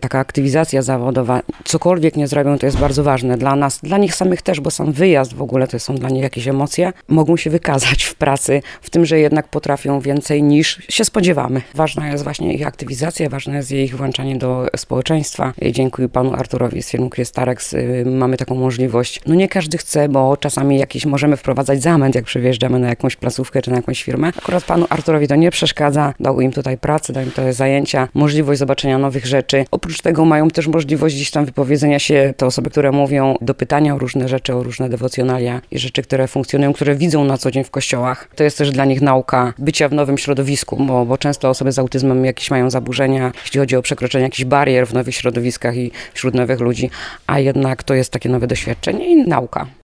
taka aktywizacja zawodowa, cokolwiek nie zrobią, to jest bardzo ważne dla nas, dla nich samych też, bo sam wyjazd w ogóle to są dla nich jakieś emocje, mogą się wykazać w pracy, w tym, że jednak potrafią więcej niż się spodziewamy. Ważna jest właśnie ich aktywizacja, ważne jest ich włączanie do społeczeństwa. Dziękuję panu Arturowi z firmy Kriestarex mamy taką możliwość. No nie każdy chce, bo czasami jakiś możemy wprowadzać zamęt, jak przyjeżdżamy na jakąś placówkę czy na jakąś firmę. Akurat panu Arturowi to nie przeszkadza, dał im tutaj pracę, dał im tutaj zajęcia, możliwość zobaczenia nowych rzeczy. Oprócz tego mają też możliwość gdzieś tam wypowiedzenia się, te osoby, które mówią, do pytania o różne rzeczy, o różne dewocjonalia i rzeczy, które funkcjonują, które widzą na co dzień w kościołach. To jest też dla nich nauka bycia w nowym środowisku, bo często osoby z autyzmem jakieś mają zaburzenia, jeśli chodzi o przekroczenie jakichś barier w nowych środowiskach i wśród nowych ludzi, a jednak to jest takie nowe doświadczenie i nauka.